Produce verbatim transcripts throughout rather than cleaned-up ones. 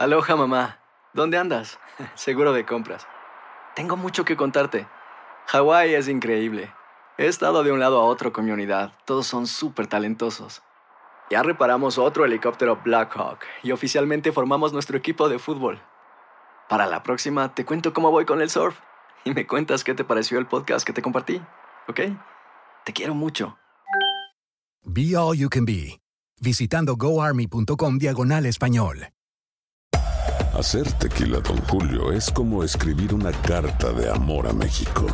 Aloha, mamá. ¿Dónde andas? Seguro de compras. Tengo mucho que contarte. Hawái es increíble. He estado de un lado a otro con mi unidad. Todos son súper talentosos. Ya reparamos otro helicóptero Blackhawk y oficialmente formamos nuestro equipo de fútbol. Para la próxima te cuento cómo voy con el surf y me cuentas qué te pareció el podcast que te compartí, ¿ok? Te quiero mucho. Be All You Can Be, visitando goarmy.com diagonal español. Hacer tequila Don Julio es como escribir una carta de amor a México.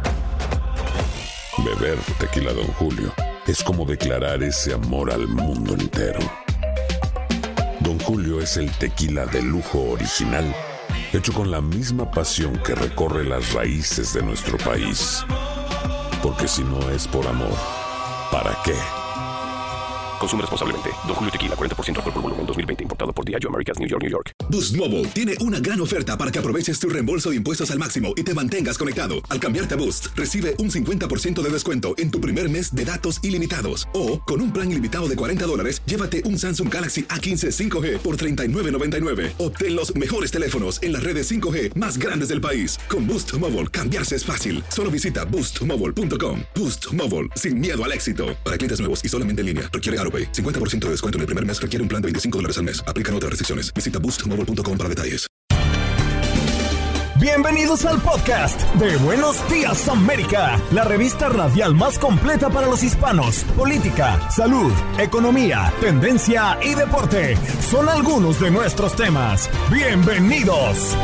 Beber tequila Don Julio es como declarar ese amor al mundo entero. Don Julio es el tequila de lujo original, hecho con la misma pasión que recorre las raíces de nuestro país. Porque si no es por amor, ¿para qué? Consume responsablemente. Don Julio Tequila, cuarenta por ciento alcohol por volumen, dos mil veinte. Importado por Diageo Americas, New York, New York. Boost Mobile tiene una gran oferta para que aproveches tu reembolso de impuestos al máximo y te mantengas conectado. Al cambiarte a Boost, recibe un cincuenta por ciento de descuento en tu primer mes de datos ilimitados. O, con un plan ilimitado de cuarenta dólares, llévate un Samsung Galaxy A quince cinco G por treinta y nueve noventa y nueve. Obtén los mejores teléfonos en las redes cinco G más grandes del país. Con Boost Mobile, cambiarse es fácil. Solo visita boost mobile punto com. Boost Mobile, sin miedo al éxito. Para clientes nuevos y solamente en línea, requiere AutoPay. cincuenta por ciento de descuento en el primer mes requiere un plan de veinticinco dólares al mes. Aplican otras restricciones. Visita boost mobile punto com para detalles. Bienvenidos al podcast de Buenos Días América, la revista radial más completa para los hispanos. Política, salud, economía, tendencia y deporte son algunos de nuestros temas. Bienvenidos.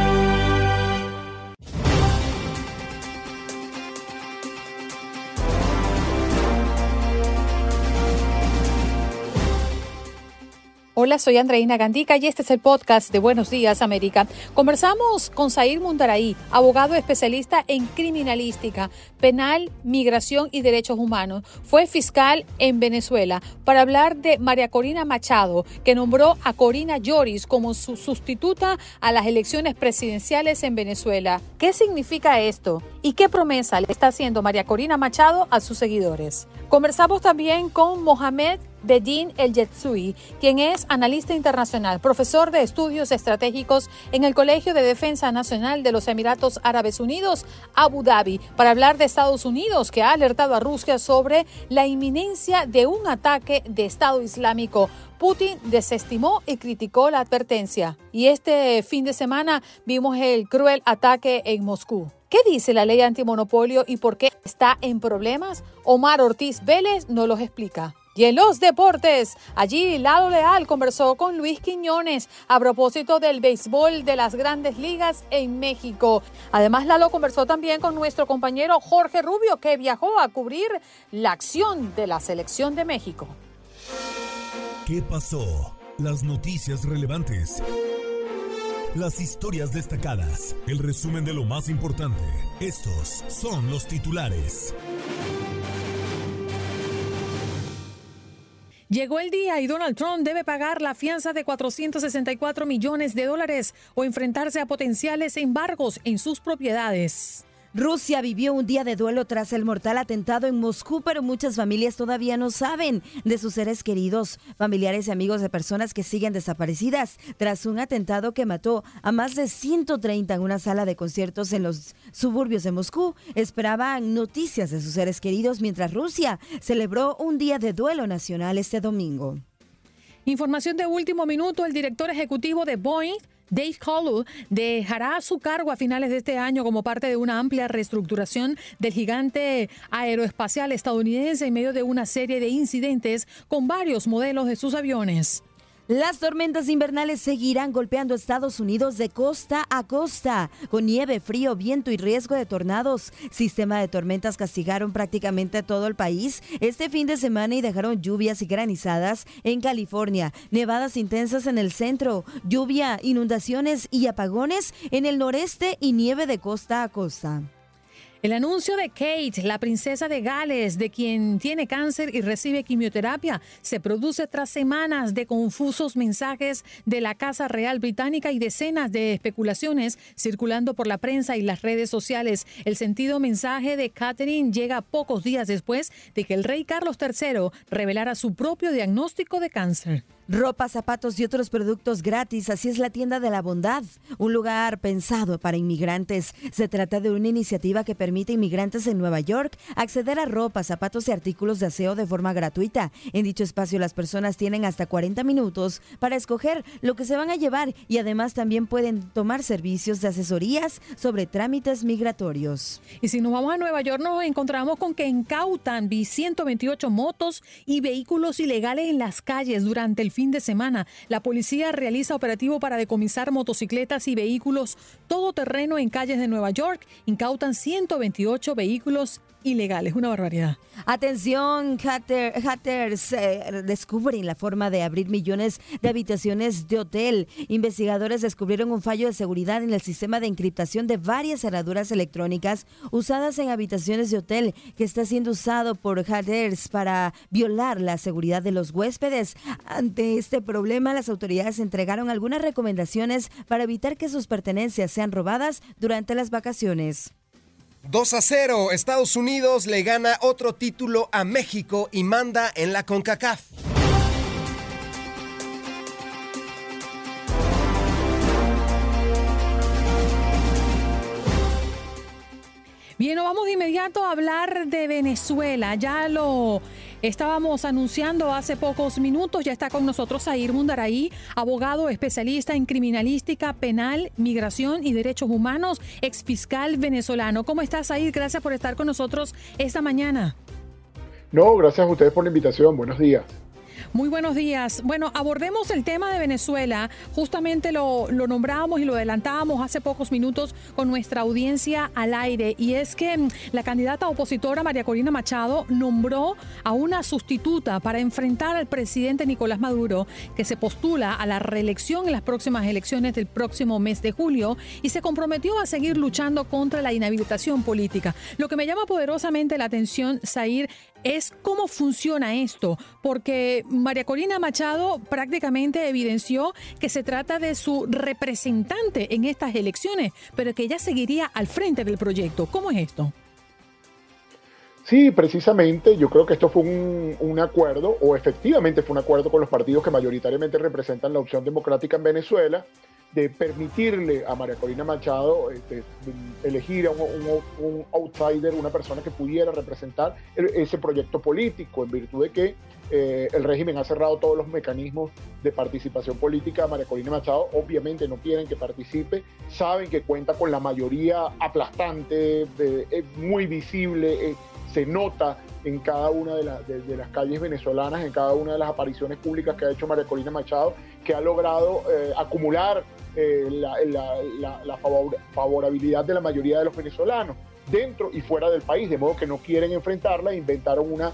Hola, soy Andreina Gandica y este es el podcast de Buenos Días América. Conversamos con Zair Mundaray, abogado especialista en criminalística, penal, migración y derechos humanos. Fue fiscal en Venezuela para hablar de María Corina Machado, que nombró a Corina Yoris como su sustituta a las elecciones presidenciales en Venezuela. ¿Qué significa esto? ¿Y qué promesa le está haciendo María Corina Machado a sus seguidores? Conversamos también con Mohamed Bedin El Yetsoui, quien es analista internacional, profesor de estudios estratégicos en el Colegio de Defensa Nacional de los Emiratos Árabes Unidos, Abu Dhabi, para hablar de Estados Unidos, que ha alertado a Rusia sobre la inminencia de un ataque de Estado Islámico. Putin desestimó y criticó la advertencia. Y este fin de semana vimos el cruel ataque en Moscú. ¿Qué dice la ley antimonopolio y por qué está en problemas? Omar Ortiz Vélez nos los explica. Y en los deportes, allí Lalo Leal conversó con Luis Quiñones a propósito del béisbol de las Grandes Ligas en México. Además, Lalo conversó también con nuestro compañero Jorge Rubio, que viajó a cubrir la acción de la Selección de México. ¿Qué pasó? Las noticias relevantes. Las historias destacadas. El resumen de lo más importante. Estos son los titulares. Llegó el día y Donald Trump debe pagar la fianza de cuatrocientos sesenta y cuatro millones de dólares o enfrentarse a potenciales embargos en sus propiedades. Rusia vivió un día de duelo tras el mortal atentado en Moscú, pero muchas familias todavía no saben de sus seres queridos, familiares y amigos de personas que siguen desaparecidas tras un atentado que mató a más de ciento treinta en una sala de conciertos en los suburbios de Moscú. Esperaban noticias de sus seres queridos mientras Rusia celebró un día de duelo nacional este domingo. Información de último minuto, el director ejecutivo de Boeing, Dave Kowal, dejará su cargo a finales de este año como parte de una amplia reestructuración del gigante aeroespacial estadounidense en medio de una serie de incidentes con varios modelos de sus aviones. Las tormentas invernales seguirán golpeando Estados Unidos de costa a costa, con nieve, frío, viento y riesgo de tornados. Sistema de tormentas castigaron prácticamente todo el país este fin de semana y dejaron lluvias y granizadas en California, nevadas intensas en el centro, lluvia, inundaciones y apagones en el noreste y nieve de costa a costa. El anuncio de Kate, la princesa de Gales, de quien tiene cáncer y recibe quimioterapia, se produce tras semanas de confusos mensajes de la Casa Real Británica y decenas de especulaciones circulando por la prensa y las redes sociales. El sentido mensaje de Catherine llega pocos días después de que el rey Carlos tercero revelara su propio diagnóstico de cáncer. Ropa, zapatos y otros productos gratis, así es la tienda de la bondad, un lugar pensado para inmigrantes. Se trata de una iniciativa que permite a inmigrantes en Nueva York acceder a ropa, zapatos y artículos de aseo de forma gratuita. En dicho espacio las personas tienen hasta cuarenta minutos para escoger lo que se van a llevar y además también pueden tomar servicios de asesorías sobre trámites migratorios. Y si nos vamos a Nueva York nos encontramos con que incautan ciento veintiocho motos y vehículos ilegales en las calles durante el fin de semana. La policía realiza operativo para decomisar motocicletas y vehículos todoterreno en calles de Nueva York. Incautan ciento veintiocho vehículos ilegales. Una barbaridad. Atención, hacker, hackers eh, descubren la forma de abrir millones de habitaciones de hotel. Investigadores descubrieron un fallo de seguridad en el sistema de encriptación de varias cerraduras electrónicas usadas en habitaciones de hotel que está siendo usado por hackers para violar la seguridad de los huéspedes. Ante este problema, las autoridades entregaron algunas recomendaciones para evitar que sus pertenencias sean robadas durante las vacaciones. dos a cero, Estados Unidos le gana otro título a México y manda en la CONCACAF. Bien, nos vamos de inmediato a hablar de Venezuela. Ya lo estábamos anunciando hace pocos minutos. Ya está con nosotros Zair Mundaray, abogado especialista en criminalística penal, migración y derechos humanos, exfiscal venezolano. ¿Cómo estás, Zair? Gracias por estar con nosotros esta mañana. No, gracias a ustedes por la invitación. Buenos días. Muy buenos días. Bueno, abordemos el tema de Venezuela. Justamente lo, lo nombrábamos y lo adelantábamos hace pocos minutos con nuestra audiencia al aire. Y es que la candidata opositora María Corina Machado nombró a una sustituta para enfrentar al presidente Nicolás Maduro, que se postula a la reelección en las próximas elecciones del próximo mes de julio y se comprometió a seguir luchando contra la inhabilitación política. Lo que me llama poderosamente la atención, Zair, es cómo funciona esto, porque María Corina Machado prácticamente evidenció que se trata de su representante en estas elecciones, pero que ella seguiría al frente del proyecto. ¿Cómo es esto? Sí, precisamente, yo creo que esto fue un, un acuerdo, o efectivamente fue un acuerdo con los partidos que mayoritariamente representan la opción democrática en Venezuela, de permitirle a María Corina Machado este, elegir a un, un, un outsider, una persona que pudiera representar el, ese proyecto político, en virtud de que eh, el régimen ha cerrado todos los mecanismos de participación política a María Corina Machado. Obviamente no quieren que participe, saben que cuenta con la mayoría aplastante, eh, eh, muy visible, eh, se nota en cada una de, la, de, de las calles venezolanas, en cada una de las apariciones públicas que ha hecho María Corina Machado, que ha logrado eh, acumular eh, la, la, la, la favor, favorabilidad de la mayoría de los venezolanos, dentro y fuera del país, de modo que no quieren enfrentarla e inventaron una,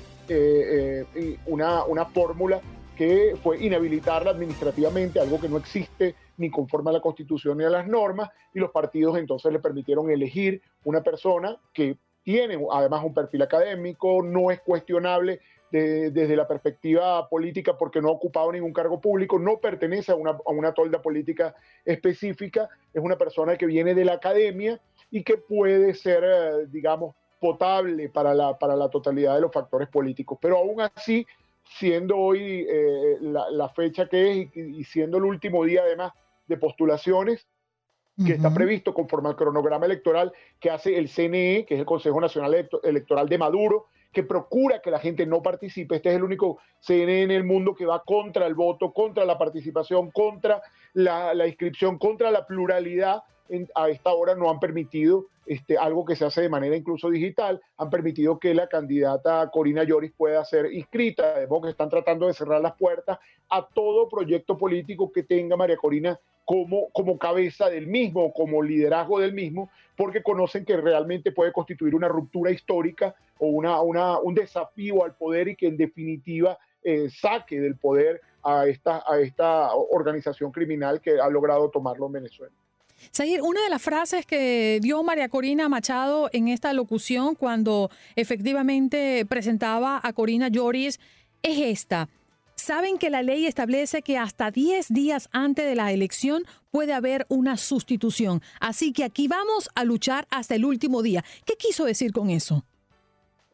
eh, eh, una, una fórmula que fue inhabilitarla administrativamente, algo que no existe ni conforme a la Constitución ni a las normas, y los partidos entonces le permitieron elegir una persona que tiene además un perfil académico, no es cuestionable de, desde la perspectiva política porque no ha ocupado ningún cargo público, no pertenece a una, a una tolda política específica, es una persona que viene de la academia y que puede ser, eh, digamos, potable para la, para la totalidad de los factores políticos. Pero aún así, siendo hoy eh, la, la fecha que es y, y siendo el último día además de postulaciones, que uh-huh. está previsto conforme al cronograma electoral que hace el C N E, que es el Consejo Nacional Electoral de Maduro, que procura que la gente no participe. Este es el único C N E en el mundo que va contra el voto, contra la participación, contra la, la inscripción, contra la pluralidad. En, a esta hora no han permitido este, algo que se hace de manera incluso digital, han permitido que la candidata Corina Lloris pueda ser inscrita, de modo que están tratando de cerrar las puertas a todo proyecto político que tenga María Corina como, como cabeza del mismo, como liderazgo del mismo, porque conocen que realmente puede constituir una ruptura histórica o una, una, un desafío al poder y que en definitiva eh, saque del poder a esta, a esta organización criminal que ha logrado tomarlo en Venezuela. Zair, una de las frases que dio María Corina Machado en esta locución cuando efectivamente presentaba a Corina Lloris es esta. Saben que la ley establece que hasta diez días antes de la elección puede haber una sustitución. Así que aquí vamos a luchar hasta el último día. ¿Qué quiso decir con eso?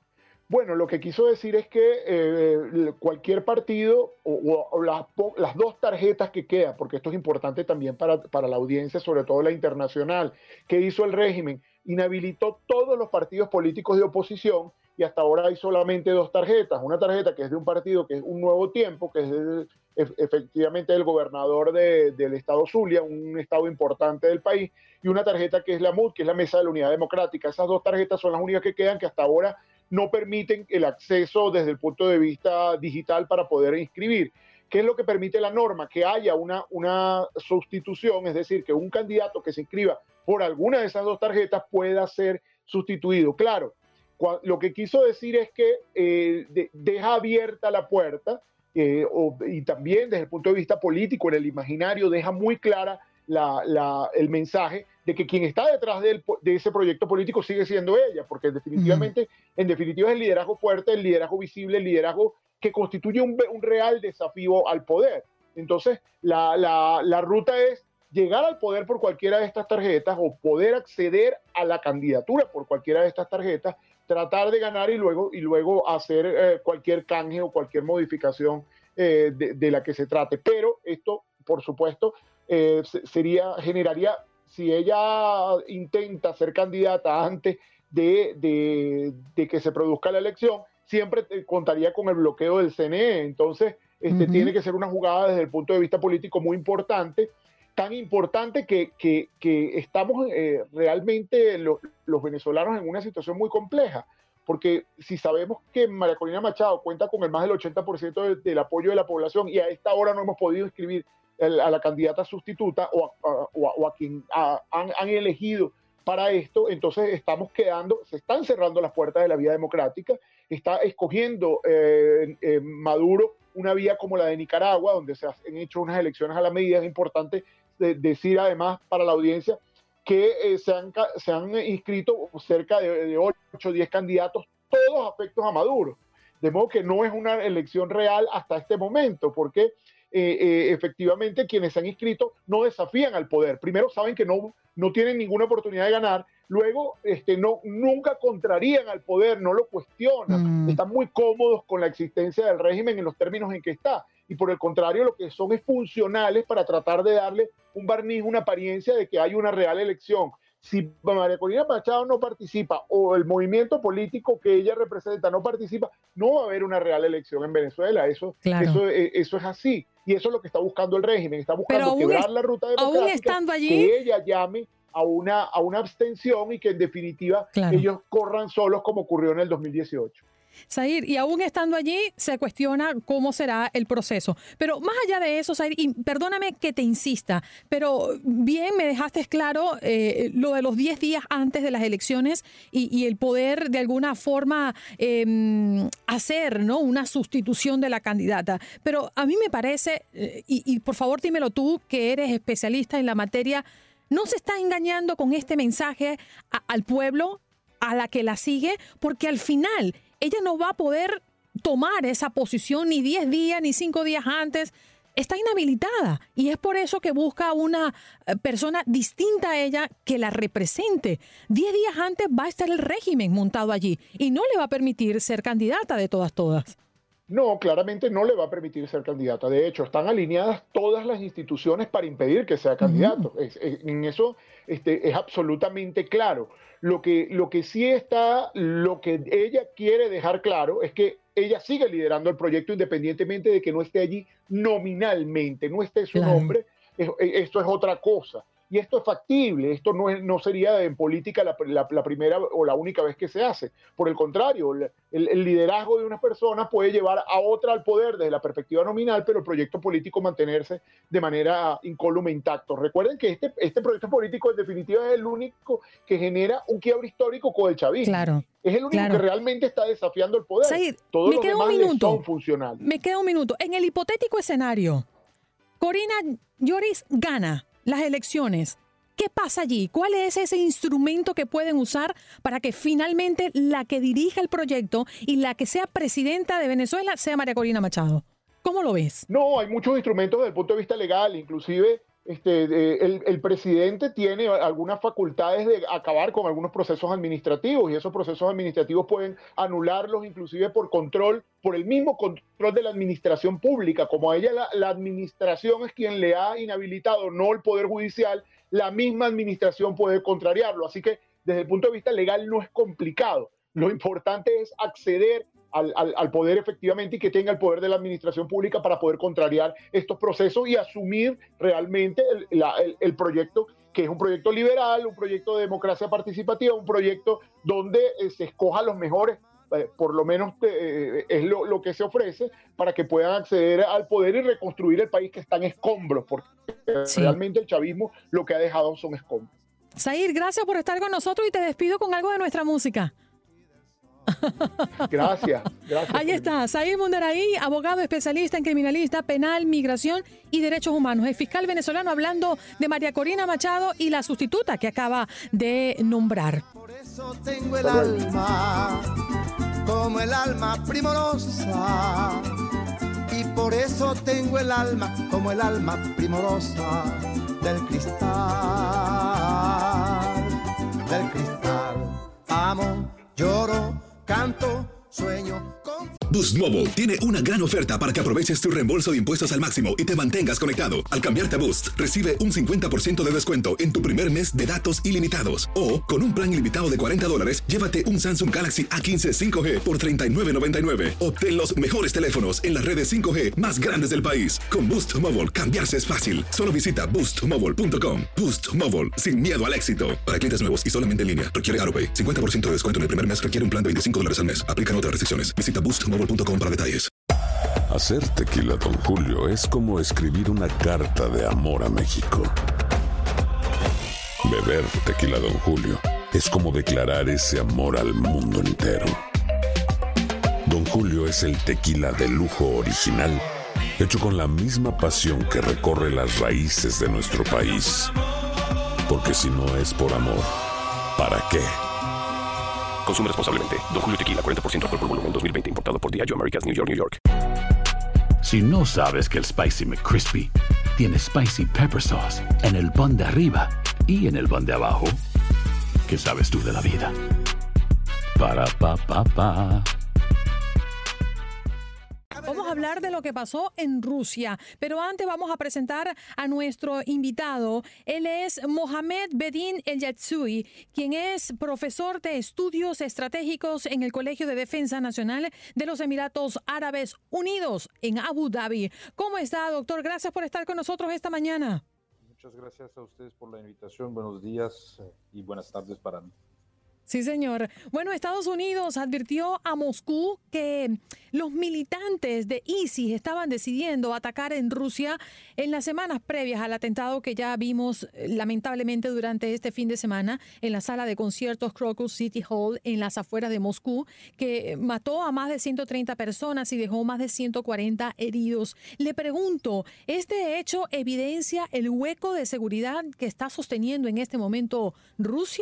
Bueno, lo que quiso decir es que eh, cualquier partido o, o las, las dos tarjetas que quedan, porque esto es importante también para, para la audiencia, sobre todo la internacional, que hizo el régimen, inhabilitó todos los partidos políticos de oposición y hasta ahora hay solamente dos tarjetas. Una tarjeta que es de un partido que es Un Nuevo Tiempo, que es de, efectivamente del gobernador de, del estado Zulia, un estado importante del país, y una tarjeta que es la M U D, que es la Mesa de la Unidad Democrática. Esas dos tarjetas son las únicas que quedan, que hasta ahora no permiten el acceso desde el punto de vista digital para poder inscribir. ¿Qué es lo que permite la norma? Que haya una, una sustitución, es decir, que un candidato que se inscriba por alguna de esas dos tarjetas pueda ser sustituido. Claro, lo que quiso decir es que eh, de, deja abierta la puerta eh, o, y también desde el punto de vista político, en el imaginario, deja muy clara la, la, el mensaje de que quien está detrás de, el, de ese proyecto político sigue siendo ella, porque definitivamente, mm. en definitiva es el liderazgo fuerte, el liderazgo visible, el liderazgo que constituye un, un real desafío al poder. Entonces, la, la, la ruta es llegar al poder por cualquiera de estas tarjetas o poder acceder a la candidatura por cualquiera de estas tarjetas, tratar de ganar y luego, y luego hacer eh, cualquier canje o cualquier modificación eh, de, de la que se trate. Pero esto, por supuesto, eh, sería, generaría, si ella intenta ser candidata antes de, de, de que se produzca la elección, siempre contaría con el bloqueo del C N E. Entonces, este, uh-huh. tiene que ser una jugada desde el punto de vista político muy importante, tan importante que, que, que estamos eh, realmente lo, los venezolanos en una situación muy compleja, porque si sabemos que María Corina Machado cuenta con el más del ochenta por ciento de, del apoyo de la población y a esta hora no hemos podido inscribir el, a la candidata sustituta o a, a, o a, o a quien a, han, han elegido para esto, entonces estamos quedando, se están cerrando las puertas de la vía democrática, está escogiendo eh, eh, Maduro una vía como la de Nicaragua, donde se han hecho unas elecciones a la medida. Es importante de, decir además para la audiencia que eh, se, han, se han inscrito cerca de, de ocho o diez candidatos, todos afectos a Maduro. De modo que no es una elección real hasta este momento, porque eh, eh, efectivamente quienes se han inscrito no desafían al poder. Primero saben que no, no tienen ninguna oportunidad de ganar, luego este, no, nunca contrarían al poder, no lo cuestionan, mm. están muy cómodos con la existencia del régimen en los términos en que está, y por el contrario lo que son es funcionales para tratar de darle un barniz, una apariencia de que hay una real elección. Si María Corina Machado no participa o el movimiento político que ella representa no participa, no va a haber una real elección en Venezuela. Eso, claro. eso, eso es así. Y eso es lo que está buscando el régimen. Está buscando quebrar es, la ruta democrática, aún estando allí, que ella llame a una, a una abstención y que en definitiva claro. ellos corran solos como ocurrió en el dos mil dieciocho. Zahir, y aún estando allí se cuestiona cómo será el proceso. Pero más allá de eso, Zahir, y perdóname que te insista, pero bien me dejaste claro eh, lo de los diez días antes de las elecciones y, y el poder de alguna forma eh, hacer, ¿no?, una sustitución de la candidata. Pero a mí me parece, eh, y, y por favor dímelo tú, que eres especialista en la materia, ¿no se está engañando con este mensaje a, al pueblo, a la que la sigue? Porque al final ella no va a poder tomar esa posición ni diez días ni cinco días antes. Está inhabilitada y es por eso que busca una persona distinta a ella que la represente. Diez días antes va a estar el régimen montado allí y no le va a permitir ser candidata de todas, todas. No, claramente no le va a permitir ser candidata. De hecho, están alineadas todas las instituciones para impedir que sea candidato. Uh-huh. Es, es, en eso este, es absolutamente claro. Lo que, lo que sí está, lo que ella quiere dejar claro es que ella sigue liderando el proyecto independientemente de que no esté allí nominalmente, no esté su claro. nombre. Es, esto es otra cosa. Y esto es factible, esto no, es, no sería en política la, la, la primera o la única vez que se hace. Por el contrario, el, el liderazgo de una persona puede llevar a otra al poder desde la perspectiva nominal, pero el proyecto político mantenerse de manera incólume intacto. Recuerden que este, este proyecto político en definitiva es el único que genera un quiebre histórico con el chavismo. Claro. Es el único claro. que realmente está desafiando el poder. Zahir, Todos me los queda demás un minuto. son funcionales. Me queda un minuto. En el hipotético escenario, Corina Lloris gana las elecciones. ¿Qué pasa allí? ¿Cuál es ese instrumento que pueden usar para que finalmente la que dirija el proyecto y la que sea presidenta de Venezuela sea María Corina Machado? ¿Cómo lo ves? No, hay muchos instrumentos desde el punto de vista legal, inclusive este, de, el, el presidente tiene algunas facultades de acabar con algunos procesos administrativos y esos procesos administrativos pueden anularlos inclusive por control, por el mismo control de la administración pública. Como a ella la, la administración es quien le ha inhabilitado, no el Poder Judicial, la misma administración puede contrariarlo. Así que desde el punto de vista legal no es complicado. Lo importante es acceder Al, al, al poder efectivamente y que tenga el poder de la administración pública para poder contrariar estos procesos y asumir realmente el, la, el, el proyecto, que es un proyecto liberal, un proyecto de democracia participativa, un proyecto donde eh, se escoja los mejores, eh, por lo menos eh, es lo, lo que se ofrece, para que puedan acceder al poder y reconstruir el país que está en escombros, porque sí. realmente el chavismo lo que ha dejado son escombros. Zahir, gracias por estar con nosotros y te despido con algo de nuestra música. Gracias, gracias. Ahí está, Zahir Mundaray, abogado especialista en criminalista penal, migración y derechos humanos. El fiscal venezolano hablando de María Corina Machado y la sustituta que acaba de nombrar. Por eso tengo el alma como el alma primorosa, y por eso tengo el alma como el alma primorosa del cristal, del cristal. Amo, lloro, canto, sueño con... Boost Mobile tiene una gran oferta para que aproveches tu reembolso de impuestos al máximo y te mantengas conectado. Al cambiarte a Boost, recibe un cincuenta por ciento de descuento en tu primer mes de datos ilimitados. O, con un plan ilimitado de cuarenta dólares, llévate un Samsung Galaxy A quince cinco G por treinta y nueve noventa y nueve. Obtén los mejores teléfonos en las redes cinco G más grandes del país. Con Boost Mobile, cambiarse es fácil. Solo visita boost mobile punto com. Boost Mobile, sin miedo al éxito. Para clientes nuevos y solamente en línea, requiere AutoPay. cincuenta por ciento de descuento en el primer mes requiere un plan de veinticinco dólares al mes. Aplican otras restricciones. Visita boost mobile punto com para detalles. Hacer tequila Don Julio es como escribir una carta de amor a México. Beber tequila Don Julio es como declarar ese amor al mundo entero. Don Julio es el tequila de lujo original, hecho con la misma pasión que recorre las raíces de nuestro país. Porque si no es por amor, ¿para qué? Consume responsablemente. Don Julio Tequila, cuarenta por ciento alcohol por volumen, dos mil veinte. Importado por Diageo Americas, New York, New York. Si no sabes que el Spicy McCrispy tiene Spicy Pepper Sauce en el pan de arriba y en el pan de abajo, ¿qué sabes tú de la vida? Para, pa, pa, pa. Vamos a hablar de lo que pasó en Rusia, pero antes vamos a presentar a nuestro invitado. Él es Mohamed Bedin El-Yatsui, quien es profesor de estudios estratégicos en el Colegio de Defensa Nacional de los Emiratos Árabes Unidos en Abu Dhabi. ¿Cómo está, doctor? Gracias por estar con nosotros esta mañana. Muchas gracias a ustedes por la invitación. Buenos días y buenas tardes para mí. Sí, señor. Bueno, Estados Unidos advirtió a Moscú que los militantes de ISIS estaban decidiendo atacar en Rusia en las semanas previas al atentado que ya vimos lamentablemente durante este fin de semana en la sala de conciertos Crocus City Hall en las afueras de Moscú, que mató a más de ciento treinta personas y dejó más de ciento cuarenta heridos. Le pregunto, ¿este hecho evidencia el hueco de seguridad que está sosteniendo en este momento Rusia?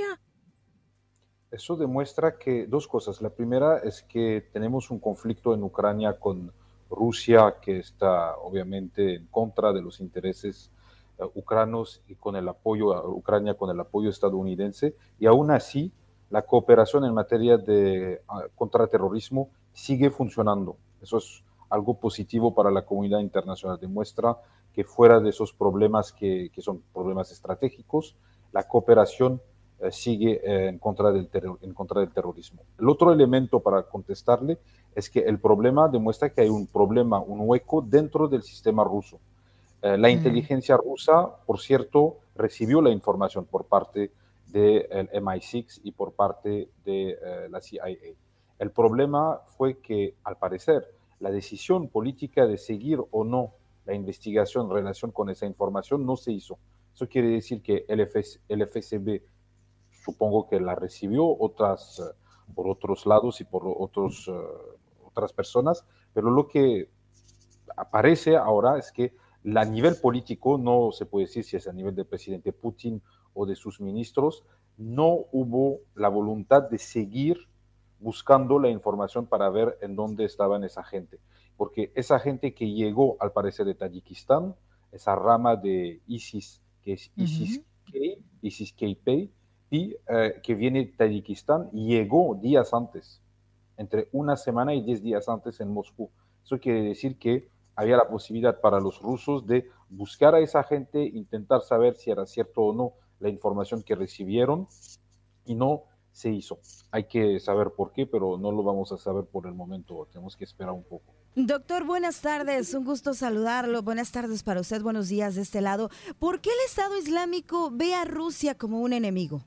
Eso demuestra que dos cosas. La primera es que tenemos un conflicto en Ucrania con Rusia que está obviamente en contra de los intereses uh, ucranos y con el apoyo a Ucrania con el apoyo estadounidense, y aún así la cooperación en materia de uh, contraterrorismo sigue funcionando. Eso es algo positivo para la comunidad internacional. Demuestra que fuera de esos problemas que, que son problemas estratégicos, la cooperación Eh, sigue eh, en, contra del terror, en contra del terrorismo. El otro elemento para contestarle es que el problema demuestra que hay un problema, un hueco dentro del sistema ruso. Eh, la mm. inteligencia rusa, por cierto, recibió la información por parte del M I seis y por parte de eh, la C I A. El problema fue que, al parecer, la decisión política de seguir o no la investigación en relación con esa información no se hizo. Eso quiere decir que el F S B supongo que la recibió otras, uh, por otros lados y por otros, uh, otras personas, pero lo que aparece ahora es que a nivel político, no se puede decir si es a nivel del presidente Putin o de sus ministros, no hubo la voluntad de seguir buscando la información para ver en dónde estaban esa gente, porque esa gente que llegó al parecer de Tayikistán esa rama de ISIS, que es ISIS-K, ISIS-K y eh, que viene de Tayikistán, llegó días antes, entre una semana y diez días antes en Moscú. Eso quiere decir que había la posibilidad para los rusos de buscar a esa gente, intentar saber si era cierto o no la información que recibieron, y no se hizo. Hay que saber por qué, pero no lo vamos a saber por el momento. Tenemos que esperar un poco. Doctor, buenas tardes. Un gusto saludarlo. Buenas tardes para usted. Buenos días de este lado. ¿Por qué el Estado Islámico ve a Rusia como un enemigo?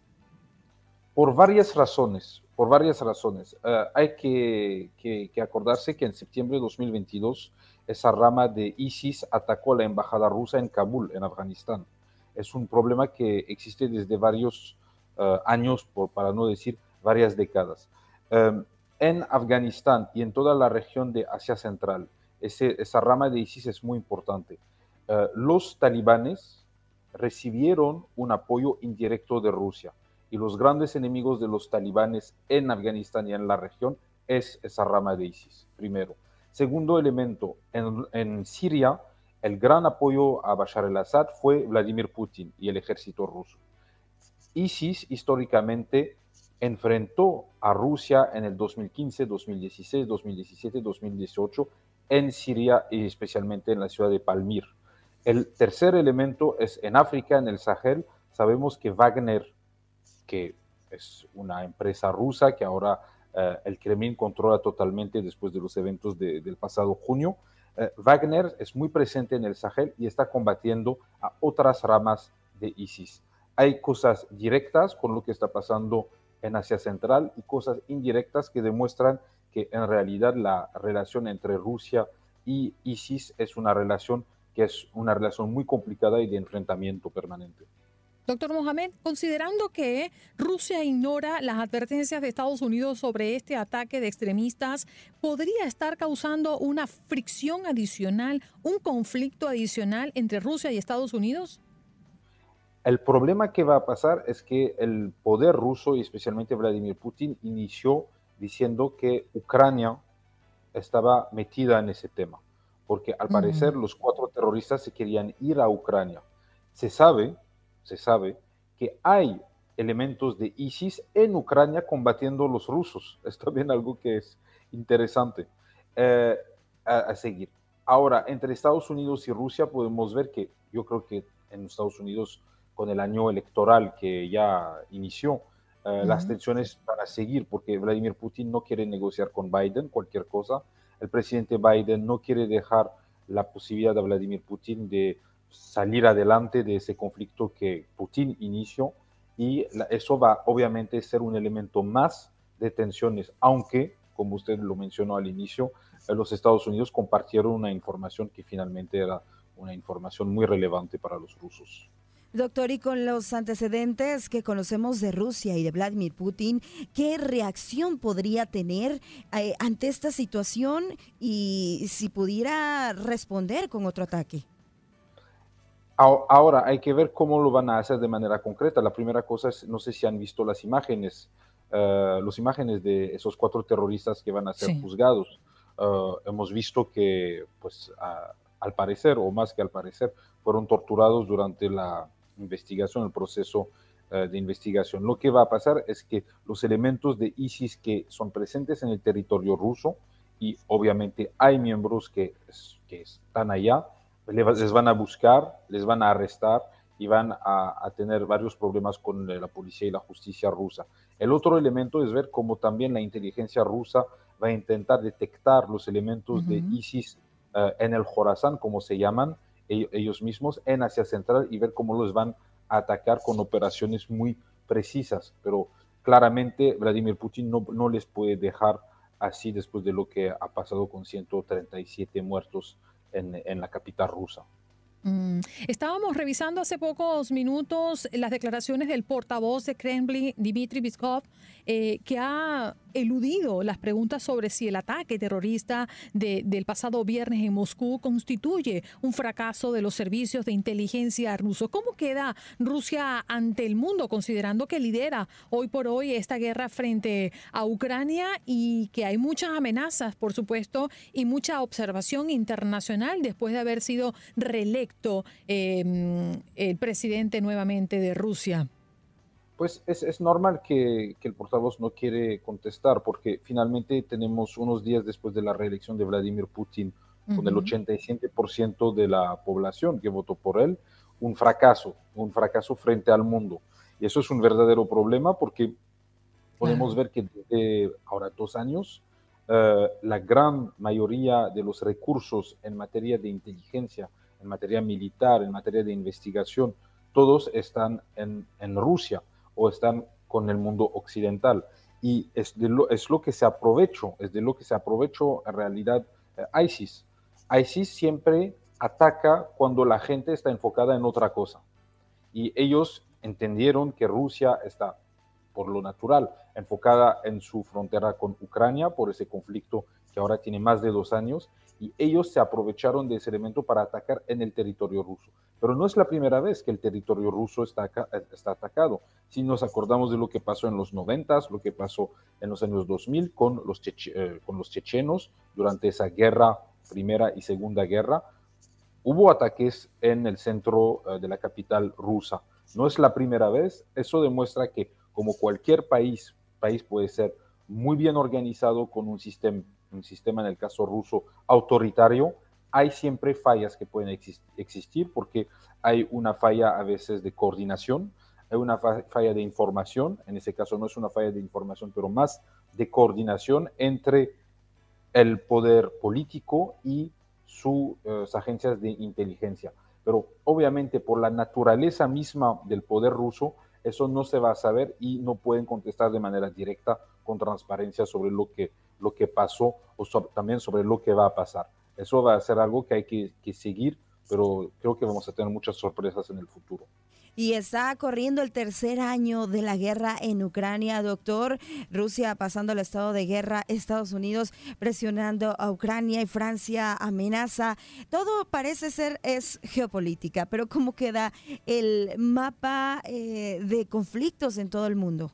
Por varias razones. Por varias razones. Uh, hay que, que, que acordarse que en septiembre de dos mil veintidós esa rama de ISIS atacó la embajada rusa en Kabul, en Afganistán. Es un problema que existe desde varios uh, años, por, para no decir varias décadas. Um, en Afganistán y en toda la región de Asia Central, ese, esa rama de ISIS es muy importante. Uh, los talibanes recibieron un apoyo indirecto de Rusia, y los grandes enemigos de los talibanes en Afganistán y en la región es esa rama de ISIS, primero. Segundo elemento, en, en Siria, el gran apoyo a Bashar al-Assad fue Vladimir Putin y el ejército ruso. ISIS históricamente enfrentó a Rusia en el dos mil quince, dos mil dieciséis, dos mil diecisiete, dos mil dieciocho en Siria y especialmente en la ciudad de Palmir. El tercer elemento es en África, en el Sahel. Sabemos que Wagner, que es una empresa rusa que ahora eh, el Kremlin controla totalmente después de los eventos de, del pasado junio, eh, Wagner es muy presente en el Sahel y está combatiendo a otras ramas de ISIS. Hay cosas directas con lo que está pasando en Asia Central y cosas indirectas que demuestran que en realidad la relación entre Rusia y ISIS es una relación que es una relación muy complicada y de enfrentamiento permanente. Doctor Mohamed, considerando que Rusia ignora las advertencias de Estados Unidos sobre este ataque de extremistas, ¿podría estar causando una fricción adicional, un conflicto adicional entre Rusia y Estados Unidos? El problema que va a pasar es que el poder ruso, y especialmente Vladimir Putin, inició diciendo que Ucrania estaba metida en ese tema, porque al parecer uh-huh. los cuatro terroristas se querían ir a Ucrania. Se sabe... se sabe que hay elementos de ISIS en Ucrania combatiendo a los rusos. Es también algo que es interesante eh, a, a seguir. Ahora, entre Estados Unidos y Rusia podemos ver que yo creo que en Estados Unidos, con el año electoral que ya inició, eh, uh-huh. las tensiones van a seguir, porque Vladimir Putin no quiere negociar con Biden cualquier cosa. El presidente Biden no quiere dejar la posibilidad de Vladimir Putin de salir adelante de ese conflicto que Putin inició, y la, eso va obviamente a ser un elemento más de tensiones, aunque, como usted lo mencionó al inicio, eh, los Estados Unidos compartieron una información que finalmente era una información muy relevante para los rusos. Doctor, y con los antecedentes que conocemos de Rusia y de Vladimir Putin, ¿qué reacción podría tener eh, ante esta situación y si pudiera responder con otro ataque? Ahora hay que ver cómo lo van a hacer de manera concreta. La primera cosa es, no sé si han visto las imágenes, uh, las imágenes de esos cuatro terroristas que van a ser sí. juzgados. Uh, hemos visto que, pues, uh, al parecer, o más que al parecer, fueron torturados durante la investigación, el proceso uh, de investigación. Lo que va a pasar es que los elementos de ISIS que son presentes en el territorio ruso, y obviamente hay miembros que, que están allá, les van a buscar, les van a arrestar y van a, a tener varios problemas con la policía y la justicia rusa. El otro elemento es ver cómo también la inteligencia rusa va a intentar detectar los elementos uh-huh. de ISIS uh, en el Jorazán, como se llaman ellos mismos, en Asia Central, y ver cómo los van a atacar con operaciones muy precisas. Pero claramente Vladimir Putin no, no les puede dejar así después de lo que ha pasado con ciento treinta y siete muertos En, en la capital rusa. Mm. Estábamos revisando hace pocos minutos las declaraciones del portavoz de Kremlin, Dmitry Peskov, eh, que ha eludido las preguntas sobre si el ataque terrorista de, del pasado viernes en Moscú constituye un fracaso de los servicios de inteligencia rusos. ¿Cómo queda Rusia ante el mundo, considerando que lidera hoy por hoy esta guerra frente a Ucrania y que hay muchas amenazas, por supuesto, y mucha observación internacional después de haber sido reelecto eh, el presidente nuevamente de Rusia? Pues es, es normal que, que el portavoz no quiere contestar, porque finalmente tenemos unos días después de la reelección de Vladimir Putin, uh-huh. con el ochenta y siete por ciento de la población que votó por él, un fracaso, un fracaso frente al mundo. Y eso es un verdadero problema, porque podemos uh-huh. ver que desde ahora dos años, uh, la gran mayoría de los recursos en materia de inteligencia, en materia militar, en materia de investigación, todos están en, en Rusia, o están con el mundo occidental, y es, de lo, es lo que se aprovechó, es de lo que se aprovechó en realidad eh, ISIS. ISIS siempre ataca cuando la gente está enfocada en otra cosa, y ellos entendieron que Rusia está, por lo natural, enfocada en su frontera con Ucrania, por ese conflicto que ahora tiene más de dos años, y ellos se aprovecharon de ese elemento para atacar en el territorio ruso. Pero no es la primera vez que el territorio ruso está, acá, está atacado. Si nos acordamos de lo que pasó en los noventas, lo que pasó en los años dos mil con los, cheche, eh, con los chechenos durante esa guerra, primera y segunda guerra, hubo ataques en el centro eh, de la capital rusa. No es la primera vez. Eso demuestra que, como cualquier país, país puede ser muy bien organizado con un sistema, un sistema en el caso ruso autoritario, hay siempre fallas que pueden existir, porque hay una falla a veces de coordinación, hay una falla de información, en ese caso no es una falla de información, pero más de coordinación entre el poder político y sus uh, agencias de inteligencia. Pero obviamente por la naturaleza misma del poder ruso, eso no se va a saber y no pueden contestar de manera directa con transparencia sobre lo que, lo que pasó o sobre, también sobre lo que va a pasar. Eso va a ser algo que hay que, que seguir, pero creo que vamos a tener muchas sorpresas en el futuro. Y está corriendo el tercer año de la guerra en Ucrania, doctor. Rusia pasando al estado de guerra, Estados Unidos presionando a Ucrania y Francia amenaza. Todo parece ser es geopolítica, pero ¿cómo queda el mapa eh, de conflictos en todo el mundo?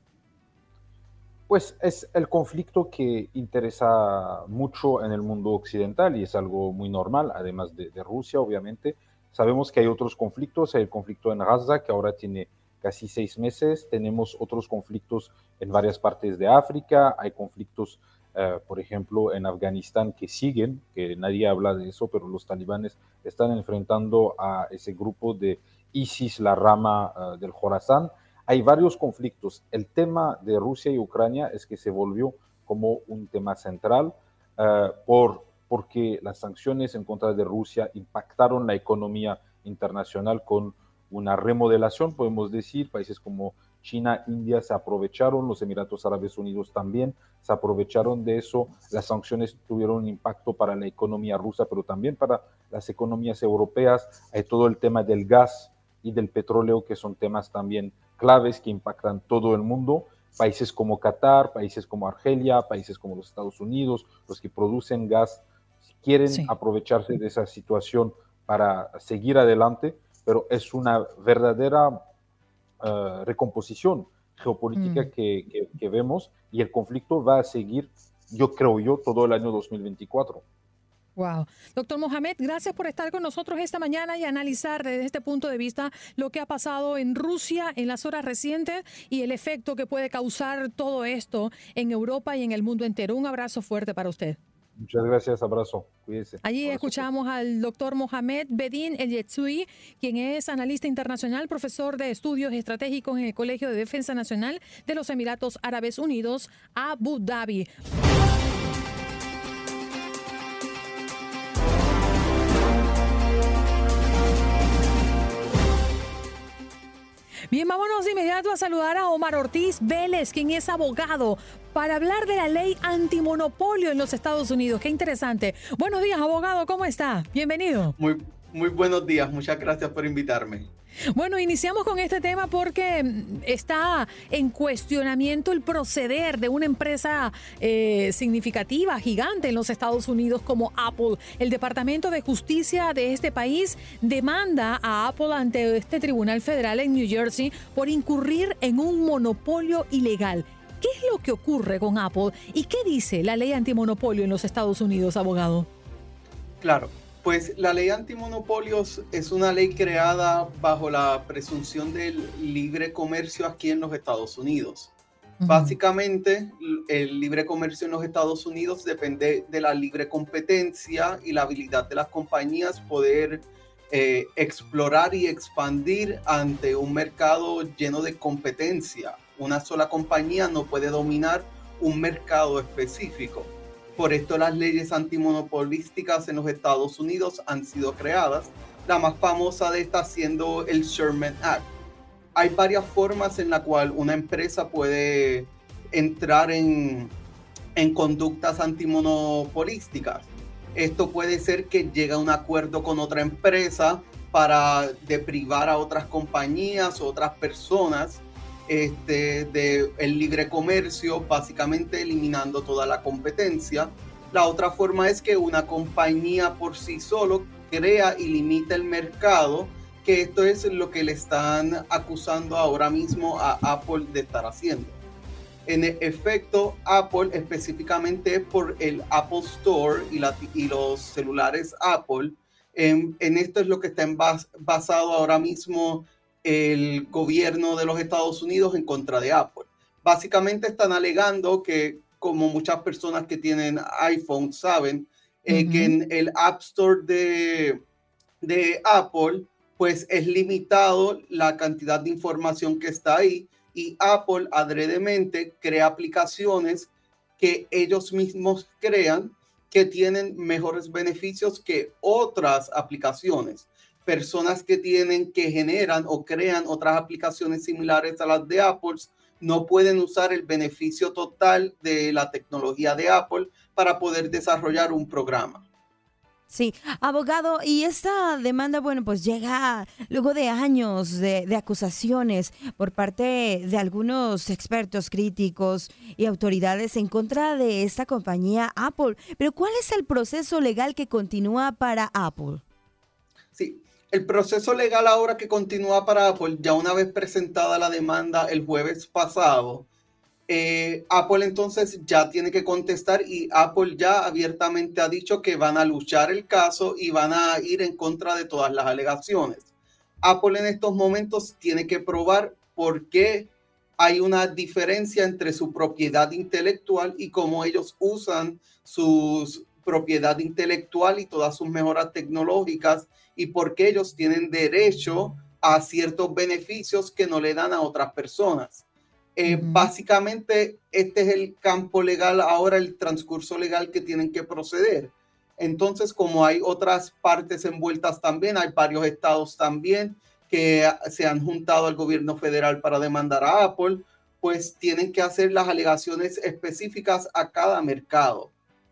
Pues es el conflicto que interesa mucho en el mundo occidental y es algo muy normal, además de, de Rusia, obviamente. Sabemos que hay otros conflictos, hay el conflicto en Gaza, que ahora tiene casi seis meses. Tenemos otros conflictos en varias partes de África. Hay conflictos, eh, por ejemplo, en Afganistán que siguen, que nadie habla de eso, pero los talibanes están enfrentando a ese grupo de ISIS, la rama uh, del Jorazán. Hay varios conflictos. El tema de Rusia y Ucrania es que se volvió como un tema central uh, por, porque las sanciones en contra de Rusia impactaron la economía internacional con una remodelación, podemos decir. Países como China, India se aprovecharon, los Emiratos Árabes Unidos también se aprovecharon de eso. Las sanciones tuvieron un impacto para la economía rusa, pero también para las economías europeas. Hay todo el tema del gas y del petróleo, que son temas también claves que impactan todo el mundo. Países como Qatar, países como Argelia, países como los Estados Unidos, los que producen gas, quieren sí. aprovecharse de esa situación para seguir adelante, pero es una verdadera uh, recomposición geopolítica mm. que, que, que vemos, y el conflicto va a seguir, yo creo yo, todo el año dos mil veinticuatro. Wow. Doctor Mohamed, gracias por estar con nosotros esta mañana y analizar desde este punto de vista lo que ha pasado en Rusia en las horas recientes y el efecto que puede causar todo esto en Europa y en el mundo entero. Un abrazo fuerte para usted. Muchas gracias, abrazo. Cuídese. Allí abrazo. Escuchamos al doctor Mohamed Bedin El-Yetzoui, quien es analista internacional, profesor de estudios estratégicos en el Colegio de Defensa Nacional de los Emiratos Árabes Unidos, Abu Dhabi. Bien, vámonos de inmediato a saludar a Omar Ortiz Vélez, quien es abogado, para hablar de la ley antimonopolio en los Estados Unidos. Qué interesante. Buenos días, abogado, ¿cómo está? Bienvenido. Muy, muy buenos días, muchas gracias por invitarme. Bueno, iniciamos con este tema porque está en cuestionamiento el proceder de una empresa eh, significativa, gigante en los Estados Unidos como Apple. El Departamento de Justicia de este país demanda a Apple ante este tribunal federal en New Jersey por incurrir en un monopolio ilegal. ¿Qué es lo que ocurre con Apple y qué dice la ley antimonopolio en los Estados Unidos, abogado? Claro. Pues la ley antimonopolios es una ley creada bajo la presunción del libre comercio aquí en los Estados Unidos. Uh-huh. Básicamente, el libre comercio en los Estados Unidos depende de la libre competencia y la habilidad de las compañías poder eh, explorar y expandir ante un mercado lleno de competencia. Una sola compañía no puede dominar un mercado específico. Por esto las leyes antimonopolísticas en los Estados Unidos han sido creadas, la más famosa de estas siendo el Sherman Act. Hay varias formas en las cuales una empresa puede entrar en, en conductas antimonopolísticas. Esto puede ser que llegue a un acuerdo con otra empresa para deprivar a otras compañías o otras personas Este, de el libre comercio, básicamente eliminando toda la competencia. La otra forma es que una compañía por sí solo crea y limita el mercado, que esto es lo que le están acusando ahora mismo a Apple de estar haciendo. En efecto, Apple específicamente por el Apple Store y, la, y los celulares Apple, en, en esto es lo que está en bas, basado ahora mismo el gobierno de los Estados Unidos en contra de Apple. Básicamente están alegando que, como muchas personas que tienen iPhone saben, eh, uh-huh. que en el App Store de, de Apple, pues es limitado la cantidad de información que está ahí y Apple adredemente crea aplicaciones que ellos mismos crean que tienen mejores beneficios que otras aplicaciones. Personas que tienen, que generan o crean otras aplicaciones similares a las de Apple no pueden usar el beneficio total de la tecnología de Apple para poder desarrollar un programa. Sí, abogado, y esta demanda, bueno, pues llega luego de años de, de acusaciones por parte de algunos expertos, críticos y autoridades en contra de esta compañía Apple. Pero ¿cuál es el proceso legal que continúa para Apple? Sí. El proceso legal ahora que continúa para Apple, ya una vez presentada la demanda el jueves pasado, eh, Apple entonces ya tiene que contestar y Apple ya abiertamente ha dicho que van a luchar el caso y van a ir en contra de todas las alegaciones. Apple en estos momentos tiene que probar por qué hay una diferencia entre su propiedad intelectual y cómo ellos usan su propiedad intelectual y todas sus mejoras tecnológicas y porque ellos tienen derecho a ciertos beneficios que no le dan a otras personas. Eh, uh-huh. Básicamente, este es el campo legal, ahora el transcurso legal que tienen que proceder. Entonces, como hay otras partes envueltas también, hay varios estados también que se han juntado al gobierno federal para demandar a Apple, pues tienen que hacer las alegaciones específicas a cada mercado.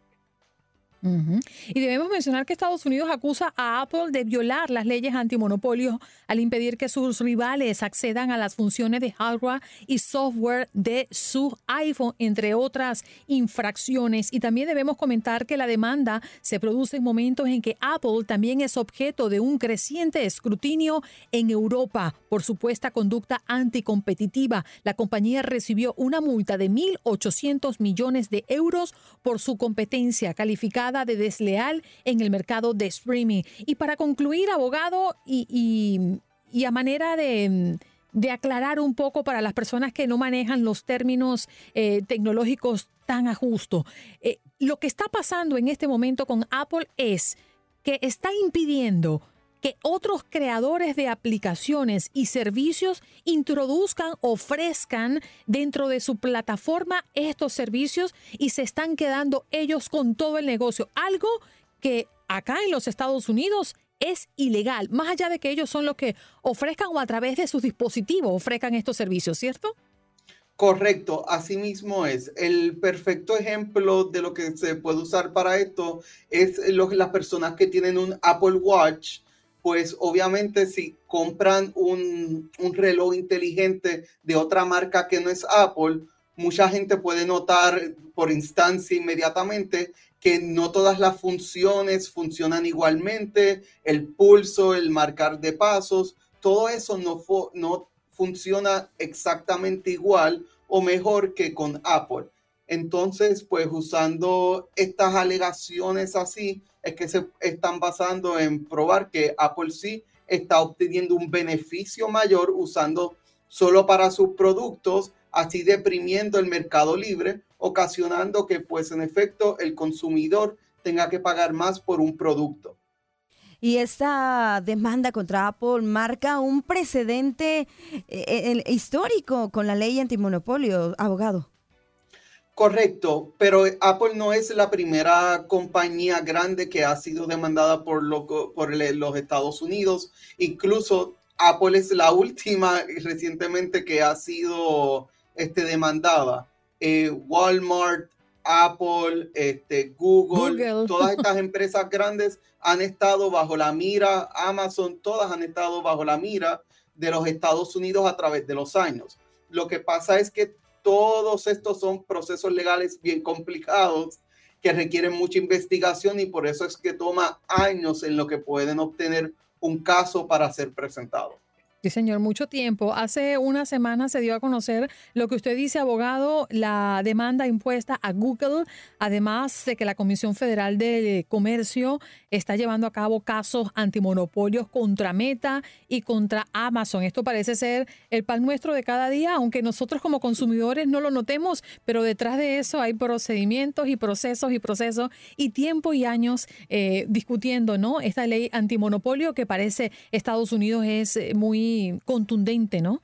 Uh-huh. Y debemos mencionar que Estados Unidos acusa a Apple de violar las leyes antimonopolio al impedir que sus rivales accedan a las funciones de hardware y software de su iPhone, entre otras infracciones. Y también debemos comentar que la demanda se produce en momentos en que Apple también es objeto de un creciente escrutinio en Europa por supuesta conducta anticompetitiva. La compañía recibió una multa de mil ochocientos millones de euros por su competencia calificada de desleal en el mercado de streaming. Y para concluir, abogado, y, y, y a manera de, de aclarar un poco para las personas que no manejan los términos eh, tecnológicos tan a justo, eh, lo que está pasando en este momento con Apple es que está impidiendo que otros creadores de aplicaciones y servicios introduzcan, ofrezcan dentro de su plataforma estos servicios y se están quedando ellos con todo el negocio. Algo que acá en los Estados Unidos es ilegal, más allá de que ellos son los que ofrezcan o a través de sus dispositivos ofrezcan estos servicios, ¿cierto? Correcto, así mismo es. El perfecto ejemplo de lo que se puede usar para esto es lo, las personas que tienen un Apple Watch. pues obviamente si compran un, un reloj inteligente de otra marca que no es Apple, mucha gente puede notar por instancia inmediatamente que no todas las funciones funcionan igualmente, el pulso, el marcar de pasos, todo eso no, fu- no funciona exactamente igual o mejor que con Apple. Entonces, pues usando estas alegaciones así, es que se están basando en probar que Apple sí está obteniendo un beneficio mayor usando solo para sus productos, así deprimiendo el mercado libre, ocasionando que, pues, en efecto, el consumidor tenga que pagar más por un producto. Y esta demanda contra Apple marca un precedente eh, eh, histórico con la ley antimonopolio, abogado. Correcto, pero Apple no es la primera compañía grande que ha sido demandada por, lo, por el, los Estados Unidos. Incluso Apple es la última recientemente que ha sido este, demandada. Eh, Walmart, Apple, este, Google, Google, todas estas empresas grandes han estado bajo la mira, Amazon, todas han estado bajo la mira de los Estados Unidos a través de los años. Lo que pasa es que todos estos son procesos legales bien complicados que requieren mucha investigación y por eso es que toma años en lo que pueden obtener un caso para ser presentado. Sí, señor, mucho tiempo. Hace una semana se dio a conocer lo que usted dice, abogado, la demanda impuesta a Google, además de que la Comisión Federal de Comercio está llevando a cabo casos antimonopolios contra Meta y contra Amazon. Esto parece ser el pan nuestro de cada día, aunque nosotros como consumidores no lo notemos, pero detrás de eso hay procedimientos y procesos y procesos y tiempo y años eh, discutiendo, ¿no? Esta ley antimonopolio que parece Estados Unidos es muy contundente, ¿no?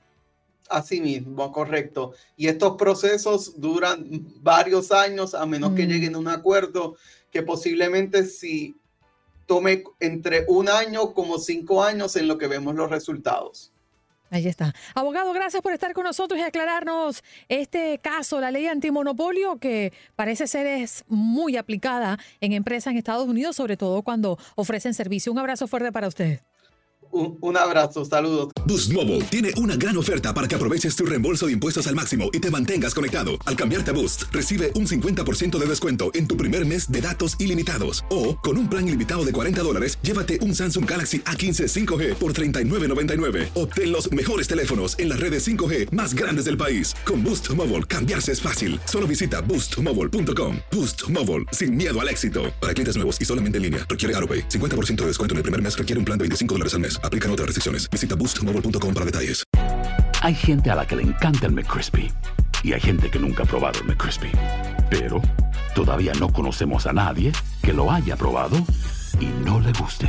Así mismo, correcto. Y estos procesos duran varios años a menos mm. que lleguen a un acuerdo que posiblemente si tome entre un año como cinco años en lo que vemos los resultados. Ahí está. Abogado, gracias por estar con nosotros y aclararnos este caso, la ley antimonopolio, que parece ser es muy aplicada en empresas en Estados Unidos, sobre todo cuando ofrecen servicio. Un abrazo fuerte para usted. Un, un abrazo, saludos. Boost Mobile tiene una gran oferta para que aproveches tu reembolso de impuestos al máximo y te mantengas conectado. Al cambiarte a Boost, recibe un cincuenta por ciento de descuento en tu primer mes de datos ilimitados. O, con un plan ilimitado de cuarenta dólares, llévate un Samsung Galaxy A quince cinco G por treinta y nueve noventa y nueve. Obtén los mejores teléfonos en las redes cinco G más grandes del país. Con Boost Mobile, cambiarse es fácil. Solo visita boost mobile punto com. Boost Mobile, sin miedo al éxito. Para clientes nuevos y solamente en línea, requiere AutoPay. cincuenta por ciento de descuento en el primer mes requiere un plan de veinticinco dólares al mes. Aplican otras restricciones. Visita boost mobile punto com para detalles. Hay gente a la que le encanta el McCrispy y hay gente que nunca ha probado el McCrispy. Pero todavía no conocemos a nadie que lo haya probado y no le guste.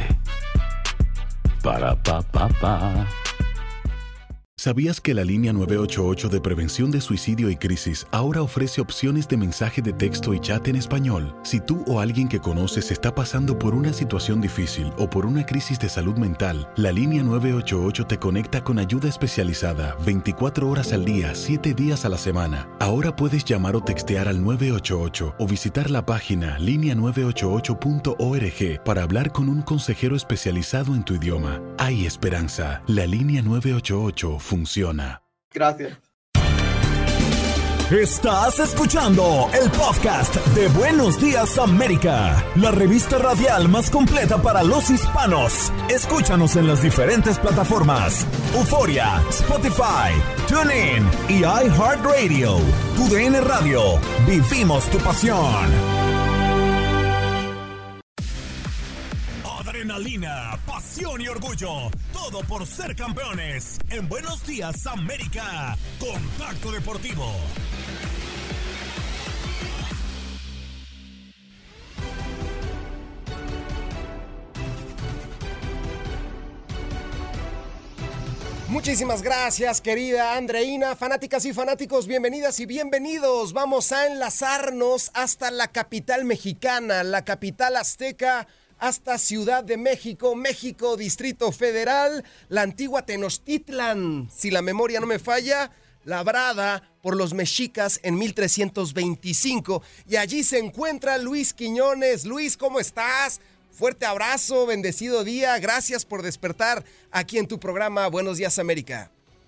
Para pa pa pa. ¿Sabías que la línea nueve ocho ocho de prevención de suicidio y crisis ahora ofrece opciones de mensaje de texto y chat en español? Si tú o alguien que conoces está pasando por una situación difícil o por una crisis de salud mental, la línea nueve ocho ocho te conecta con ayuda especializada veinticuatro horas al día, siete días a la semana. Ahora puedes llamar o textear al nueve ocho ocho o visitar la página línea nueve ocho ocho punto org para hablar con un consejero especializado en tu idioma. Hay esperanza. La línea nueve ocho ocho funciona. Gracias. Estás escuchando el podcast de Buenos Días América, la revista radial más completa para los hispanos. Escúchanos en las diferentes plataformas: Euforia, Spotify, TuneIn y iHeartRadio. Tu D N Radio. Vivimos tu pasión. Adrenalina, pasión y orgullo. Todo por ser campeones. En Buenos Días América. Contacto Deportivo. Muchísimas gracias, querida Andreina. Fanáticas y fanáticos, bienvenidas y bienvenidos. Vamos a enlazarnos hasta la capital mexicana, la capital azteca, hasta Ciudad de México, México, Distrito Federal, la antigua Tenochtitlan, si la memoria no me falla, labrada por los mexicas en mil trescientos veinticinco. Y allí se encuentra Luis Quiñones. Luis, ¿cómo estás? Fuerte abrazo, bendecido día. Gracias por despertar aquí en tu programa Buenos Días América.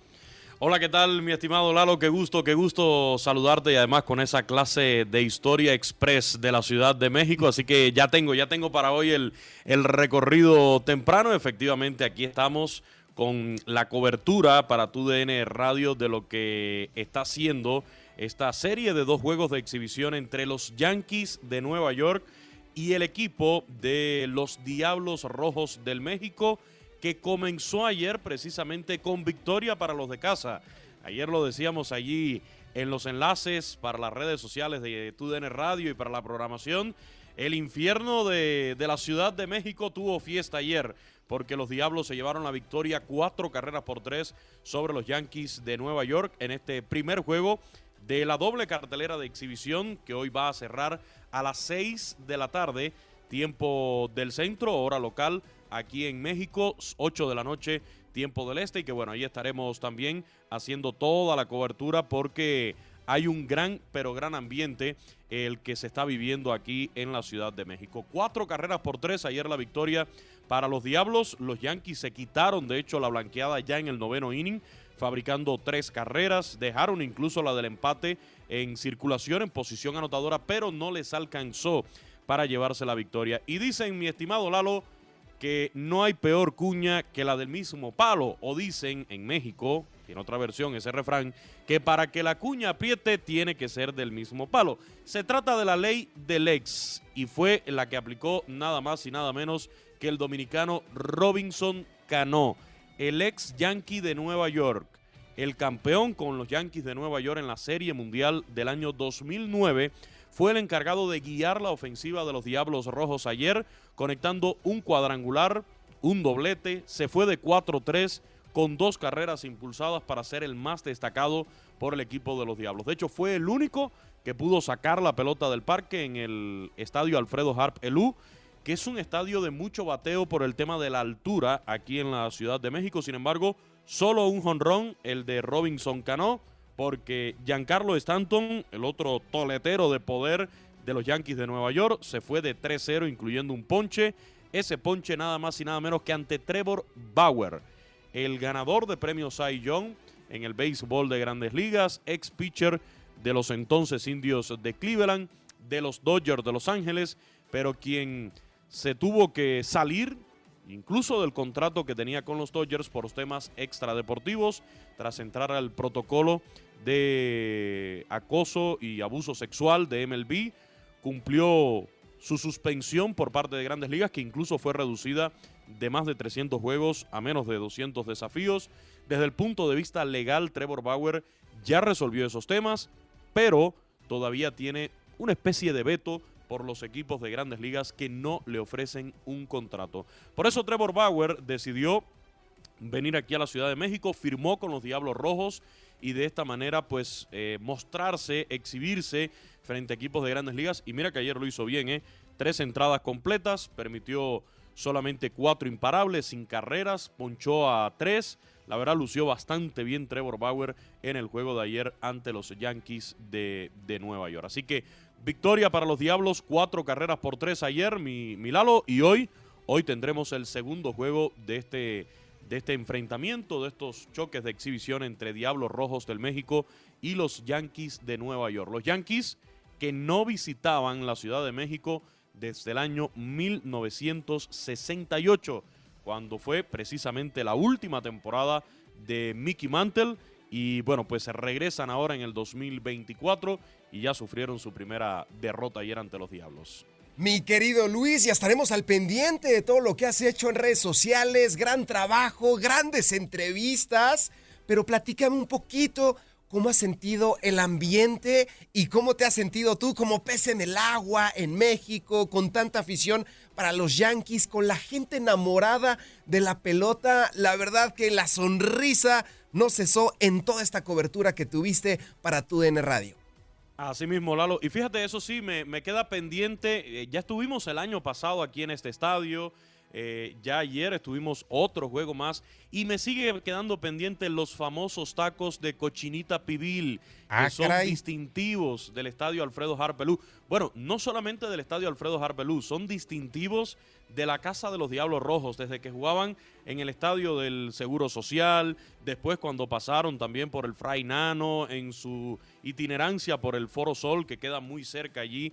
Hola, ¿qué tal, mi estimado Lalo? Qué gusto, qué gusto saludarte y además con esa clase de historia express de la Ciudad de México. Así que ya tengo, ya tengo para hoy el, el recorrido temprano. Efectivamente, aquí estamos con la cobertura para tu D N Radio de lo que está haciendo esta serie de dos juegos de exhibición entre los Yankees de Nueva York y el equipo de los Diablos Rojos del México, que comenzó ayer precisamente con victoria para los de casa. Ayer lo decíamos allí en los enlaces para las redes sociales de tu D N Radio y para la programación. El infierno de, de la Ciudad de México tuvo fiesta ayer, porque los Diablos se llevaron la victoria cuatro carreras por tres sobre los Yankees de Nueva York en este primer juego de la doble cartelera de exhibición que hoy va a cerrar a las seis de la tarde, tiempo del centro, hora local, aquí en México, ocho de la noche, tiempo del este, y que bueno, ahí estaremos también haciendo toda la cobertura porque hay un gran, pero gran ambiente el que se está viviendo aquí en la Ciudad de México. Cuatro carreras por tres, ayer la victoria para los Diablos. Los Yankees se quitaron, de hecho, la blanqueada ya en el noveno inning, fabricando tres carreras, dejaron incluso la del empate en circulación, en posición anotadora, pero no les alcanzó para llevarse la victoria. Y dicen, mi estimado Lalo, que no hay peor cuña que la del mismo palo, o dicen en México, tiene otra versión ese refrán, que para que la cuña apriete tiene que ser del mismo palo. Se trata de la ley del ex, y fue la que aplicó nada más y nada menos que el dominicano Robinson Cano, el ex Yankee de Nueva York, el campeón con los Yankees de Nueva York en la Serie Mundial del año dos mil nueve, fue el encargado de guiar la ofensiva de los Diablos Rojos ayer, conectando un cuadrangular, un doblete, se fue de cuatro tres con dos carreras impulsadas para ser el más destacado por el equipo de los Diablos. De hecho, fue el único que pudo sacar la pelota del parque en el estadio Alfredo Harp Elú, que es un estadio de mucho bateo por el tema de la altura aquí en la Ciudad de México. Sin embargo, solo un jonrón, el de Robinson Cano, porque Giancarlo Stanton, el otro toletero de poder de los Yankees de Nueva York, se fue de tres cero, incluyendo un ponche. Ese ponche nada más y nada menos que ante Trevor Bauer, el ganador de premio Cy Young en el béisbol de Grandes Ligas, ex pitcher de los entonces Indios de Cleveland, de los Dodgers de Los Ángeles, pero quien se tuvo que salir incluso del contrato que tenía con los Dodgers por los temas extradeportivos, tras entrar al protocolo de acoso y abuso sexual de M L B. Cumplió su suspensión por parte de Grandes Ligas, que incluso fue reducida de más de trescientos juegos a menos de doscientos desafíos. Desde el punto de vista legal, Trevor Bauer ya resolvió esos temas, pero todavía tiene una especie de veto por los equipos de Grandes Ligas que no le ofrecen un contrato. Por eso Trevor Bauer decidió venir aquí a la Ciudad de México, firmó con los Diablos Rojos y de esta manera pues eh, mostrarse, exhibirse frente a equipos de Grandes Ligas. Y mira que ayer lo hizo bien, ¿eh? Tres entradas completas, permitió solamente cuatro imparables, sin carreras, ponchó a tres. La verdad lució bastante bien Trevor Bauer en el juego de ayer ante los Yankees de, de Nueva York. Así que victoria para los Diablos, cuatro carreras por tres ayer, mi, mi Lalo, y hoy, hoy tendremos el segundo juego de este, de este enfrentamiento, de estos choques de exhibición entre Diablos Rojos del México y los Yankees de Nueva York. Los Yankees que no visitaban la Ciudad de México desde el año mil novecientos sesenta y ocho, cuando fue precisamente la última temporada de Mickey Mantle. Y bueno, pues se regresan ahora en el dos mil veinticuatro y ya sufrieron su primera derrota ayer ante los Diablos. Mi querido Luis, ya estaremos al pendiente de todo lo que has hecho en redes sociales. Gran trabajo, grandes entrevistas, pero platícame un poquito cómo has sentido el ambiente y cómo te has sentido tú como pez en el agua en México, con tanta afición para los Yankees, con la gente enamorada de la pelota. La verdad que la sonrisa no cesó en toda esta cobertura que tuviste para tu D N Radio. Así mismo, Lalo. Y fíjate, eso sí, me, me queda pendiente. Eh, ya estuvimos el año pasado aquí en este estadio. Eh, ya ayer estuvimos otro juego más. Y me sigue quedando pendiente los famosos tacos de cochinita pibil, ah, que son caray. distintivos del estadio Alfredo Harp Elú. Bueno, no solamente del estadio Alfredo Harp Elú, son distintivos de la Casa de los Diablos Rojos, desde que jugaban en el estadio del Seguro Social, después cuando pasaron también por el Fray Nano, en su itinerancia por el Foro Sol, que queda muy cerca allí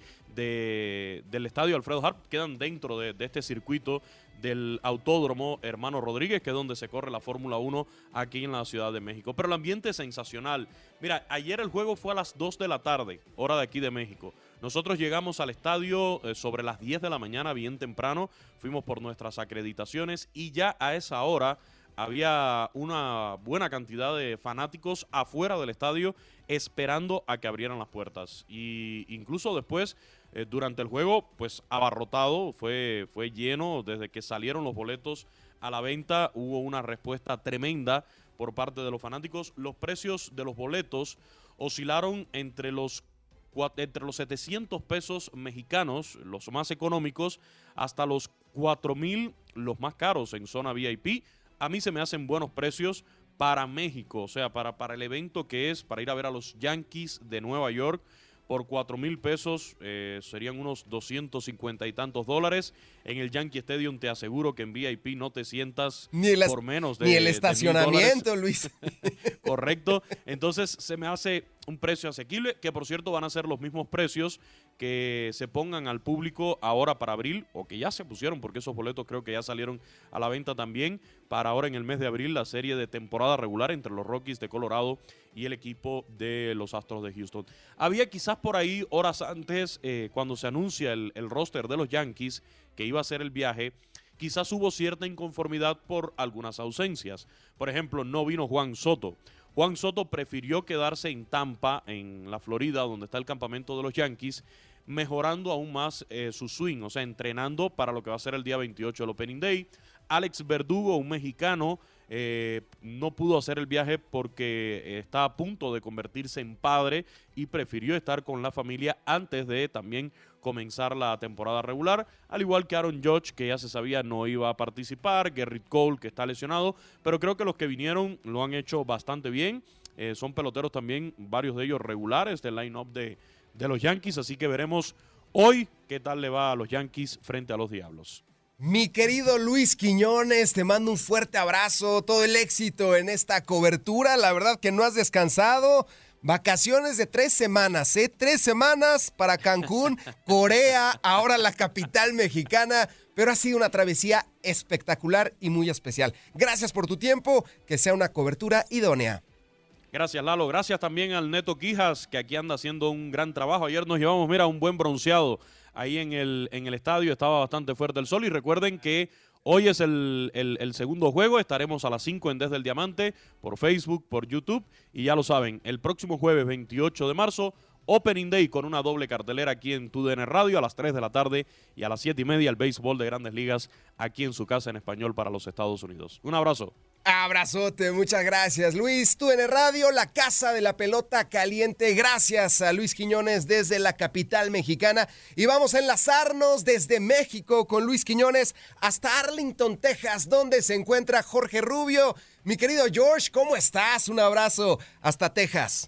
de, del estadio Alfredo Harp, quedan dentro de, de este circuito del Autódromo Hermano Rodríguez, que es donde se corre la Fórmula uno aquí en la Ciudad de México. Pero el ambiente es sensacional. Mira, ayer el juego fue a las dos de la tarde, hora de aquí de México. Nosotros llegamos al estadio eh, sobre las diez de la mañana, bien temprano, fuimos por nuestras acreditaciones y ya a esa hora había una buena cantidad de fanáticos afuera del estadio esperando a que abrieran las puertas. Y incluso después, eh, durante el juego, pues abarrotado, fue, fue lleno. Desde que salieron los boletos a la venta hubo una respuesta tremenda por parte de los fanáticos. Los precios de los boletos oscilaron entre los entre los setecientos pesos mexicanos, los más económicos, hasta los cuatro mil, los más caros en zona V I P. A mí se me hacen buenos precios para México, o sea, para, para el evento que es, para ir a ver a los Yankees de Nueva York. Por cuatro mil pesos eh, serían unos doscientos cincuenta y tantos dólares. En el Yankee Stadium te aseguro que en V I P no te sientas ni por menos de Ni el estacionamiento, Luis. Correcto. Entonces se me hace un precio asequible, que por cierto van a ser los mismos precios que se pongan al público ahora para abril, o que ya se pusieron, porque esos boletos creo que ya salieron a la venta también, para ahora en el mes de abril, la serie de temporada regular entre los Rockies de Colorado y el equipo de los Astros de Houston. Había quizás por ahí, horas antes, eh, cuando se anuncia el, el roster de los Yankees, que iba a hacer el viaje, quizás hubo cierta inconformidad por algunas ausencias. Por ejemplo, no vino Juan Soto. Juan Soto prefirió quedarse en Tampa, en la Florida, donde está el campamento de los Yankees, mejorando aún más eh, su swing, o sea, entrenando para lo que va a ser el día veintiocho, el Opening Day. Alex Verdugo, un mexicano, eh, no pudo hacer el viaje porque está a punto de convertirse en padre y prefirió estar con la familia antes de también comenzar la temporada regular, al igual que Aaron Judge, que ya se sabía no iba a participar, Gerrit Cole, que está lesionado, pero creo que los que vinieron lo han hecho bastante bien. Eh, son peloteros también, varios de ellos regulares del line-up de, de los Yankees, así que veremos hoy qué tal le va a los Yankees frente a los Diablos. Mi querido Luis Quiñones, te mando un fuerte abrazo, todo el éxito en esta cobertura, la verdad que no has descansado. Vacaciones de tres semanas, ¿eh? Tres semanas para Cancún, Corea, ahora la capital mexicana, pero ha sido una travesía espectacular y muy especial. Gracias por tu tiempo, que sea una cobertura idónea. Gracias, Lalo. Gracias también al Neto Quijas, que aquí anda haciendo un gran trabajo. Ayer nos llevamos, mira, un buen bronceado ahí en el, en el estadio. Estaba bastante fuerte el sol. Y recuerden que hoy es el, el, el segundo juego. Estaremos a las cinco en Desde el Diamante, por Facebook, por YouTube. Y ya lo saben, el próximo jueves veintiocho de marzo, Opening Day con una doble cartelera aquí en Tu D N Radio a las tres de la tarde y a las siete y media el béisbol de Grandes Ligas aquí en su casa en español para los Estados Unidos. Un abrazo. Abrazote, muchas gracias, Luis. Tu D N Radio, la casa de la pelota caliente. Gracias a Luis Quiñones desde la capital mexicana. Y vamos a enlazarnos desde México con Luis Quiñones hasta Arlington, Texas, donde se encuentra Jorge Rubio. Mi querido George, ¿cómo estás? Un abrazo hasta Texas.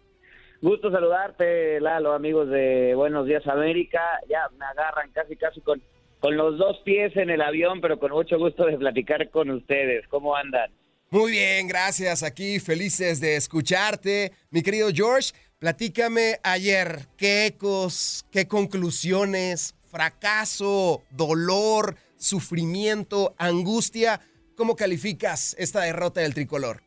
Gusto saludarte, Lalo, amigos de Buenos Días América. Ya me agarran casi casi con, con los dos pies en el avión, pero con mucho gusto de platicar con ustedes. ¿Cómo andan? Muy bien, gracias. Aquí felices de escucharte. Mi querido George, platícame ayer, ¿qué ecos, qué conclusiones, fracaso, dolor, sufrimiento, angustia? ¿Cómo calificas esta derrota del tricolor?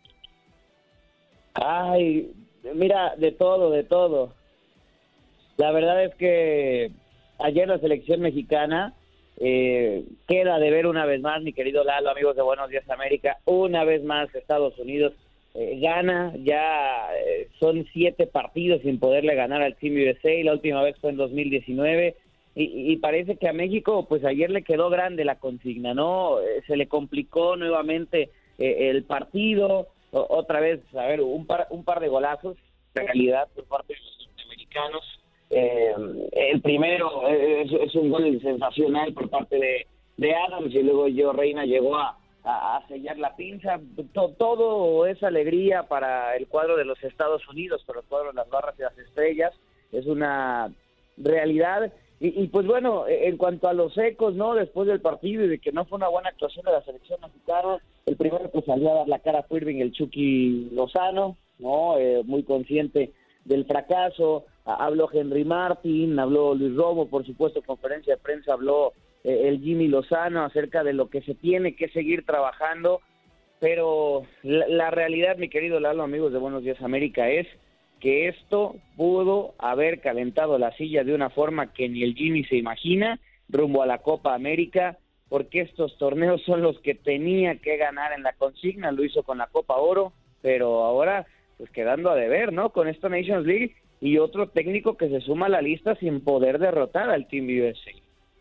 Ay... Mira, de todo, de todo. La verdad es que ayer la selección mexicana eh, queda de ver una vez más, mi querido Lalo, amigos de Buenos Días América, una vez más Estados Unidos eh, gana, ya eh, son siete partidos sin poderle ganar al Team U S A, la última vez fue en dos mil diecinueve, y, y parece que a México, pues ayer le quedó grande la consigna, ¿no? Eh, se le complicó nuevamente eh, el partido. Otra vez, a ver, un par, un par de golazos, en realidad, por parte de los norteamericanos. Eh, el primero es, es un gol sensacional por parte de, de Adams, y luego Gio Reyna llegó a, a, a sellar la pinza. To, todo es alegría para el cuadro de los Estados Unidos, para el cuadro de las Barras y las Estrellas. Es una realidad Y, y pues bueno, en cuanto a los ecos, ¿no? Después del partido y de que no fue una buena actuación de la selección mexicana, el primero que salió a dar la cara fue Irving el Chucky Lozano, ¿no? Eh, muy consciente del fracaso. Habló Henry Martin, habló Luis Romo, por supuesto, en conferencia de prensa habló eh, el Jimmy Lozano acerca de lo que se tiene que seguir trabajando, pero la, la realidad, mi querido Lalo, amigos de Buenos Días América, es que esto pudo haber calentado la silla de una forma que ni el Jimmy se imagina rumbo a la Copa América, porque estos torneos son los que tenía que ganar en la consigna, lo hizo con la Copa Oro, pero ahora pues quedando a deber, ¿no? Con esta Nations League y otro técnico que se suma a la lista sin poder derrotar al Team U S A.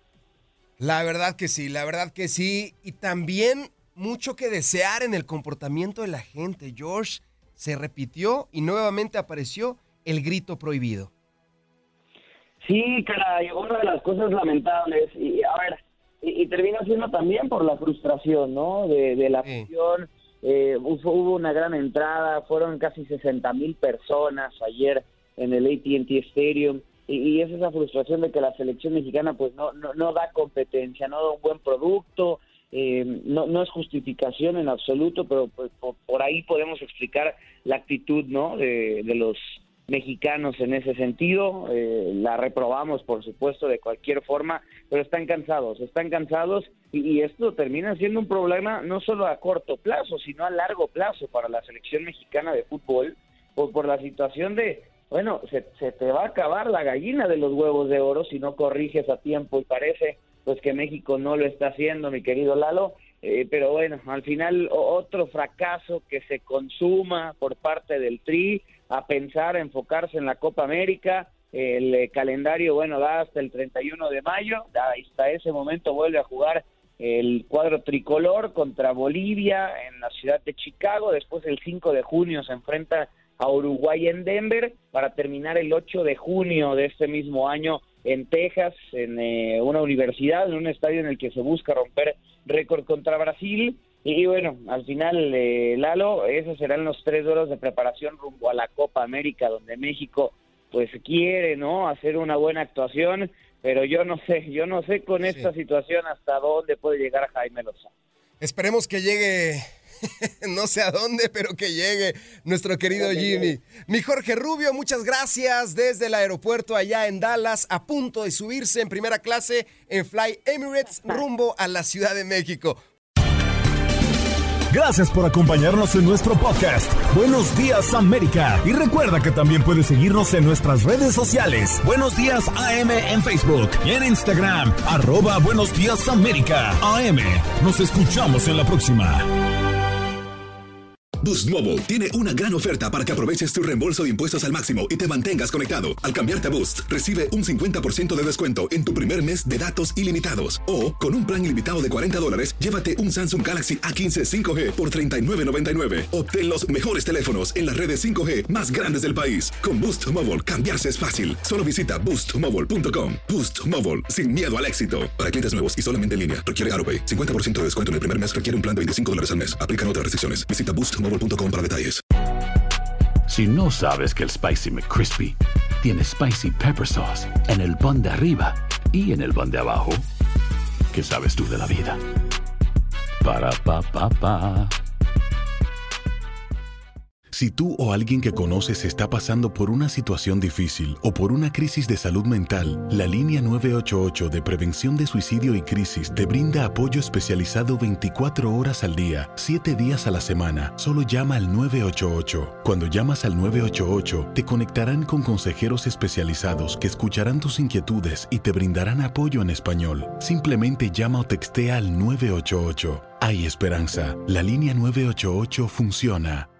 La verdad que sí, la verdad que sí, y también mucho que desear en el comportamiento de la gente, George. Se repitió y nuevamente apareció el grito prohibido. Sí, caray, una de las cosas lamentables, y a ver, y, y termina siendo también por la frustración, ¿no? De, de la afición, eh, hubo, hubo una gran entrada, fueron casi sesenta mil personas ayer en el A T and T Stadium, y, y es esa frustración de que la selección mexicana pues no, no, no da competencia, no da un buen producto. Eh, no, no es justificación en absoluto, pero pues, por, por ahí podemos explicar la actitud, ¿no? de, de los mexicanos en ese sentido. Eh, la reprobamos, por supuesto, de cualquier forma, pero están cansados, están cansados y, y esto termina siendo un problema no solo a corto plazo, sino a largo plazo para la selección mexicana de fútbol, por, por la situación de, bueno, se, se te va a acabar la gallina de los huevos de oro si no corriges a tiempo, y parece pues que México no lo está haciendo, mi querido Lalo, eh, pero bueno, al final otro fracaso que se consuma por parte del Tri, a pensar, a enfocarse en la Copa América. El eh, calendario, bueno, da hasta el treinta y uno de mayo, hasta ese momento vuelve a jugar el cuadro tricolor contra Bolivia en la ciudad de Chicago, después el cinco de junio se enfrenta a Uruguay en Denver, para terminar el ocho de junio de este mismo año en Texas, en eh, una universidad, en un estadio en el que se busca romper récord contra Brasil. Y bueno, al final, eh, Lalo, esos serán los tres duelos de preparación rumbo a la Copa América, donde México pues quiere, ¿no?, hacer una buena actuación, pero yo no sé, yo no sé con esta sí. situación hasta dónde puede llegar Jaime Lozano. Esperemos que llegue, no sé a dónde, pero que llegue nuestro querido Jimmy. Mi Jorge Rubio, muchas gracias desde el aeropuerto allá en Dallas, a punto de subirse en primera clase en Fly Emirates rumbo a la Ciudad de México. Gracias por acompañarnos en nuestro podcast Buenos Días América. Y recuerda que también puedes seguirnos en nuestras redes sociales. Buenos Días A M en Facebook y en Instagram, arroba Buenos Días América A M. Nos escuchamos en la próxima. Boost Mobile tiene una gran oferta para que aproveches tu reembolso de impuestos al máximo y te mantengas conectado. Al cambiarte a Boost, recibe un cincuenta por ciento de descuento en tu primer mes de datos ilimitados. O, con un plan ilimitado de cuarenta dólares, llévate un Samsung Galaxy A quince cinco G por treinta y nueve noventa y nueve. Obtén los mejores teléfonos en las redes cinco G más grandes del país. Con Boost Mobile, cambiarse es fácil. Solo visita boost mobile punto com. Boost Mobile, sin miedo al éxito. Para clientes nuevos y solamente en línea, requiere AutoPay. cincuenta por ciento de descuento en el primer mes requiere un plan de veinticinco dólares al mes. Aplican otras restricciones. Visita boost mobile punto com para detalles. Si no sabes que el Spicy McCrispy tiene Spicy Pepper Sauce en el pan de arriba y en el pan de abajo, ¿qué sabes tú de la vida? Para, pa, pa, pa. Si tú o alguien que conoces está pasando por una situación difícil o por una crisis de salud mental, la línea nueve ocho ocho de prevención de suicidio y crisis te brinda apoyo especializado veinticuatro horas al día, siete días a la semana. Solo llama al nueve ocho ocho. Cuando llamas al nueve ocho ocho, te conectarán con consejeros especializados que escucharán tus inquietudes y te brindarán apoyo en español. Simplemente llama o textea al nueve ocho ocho. Hay esperanza. La línea nueve ocho ocho funciona.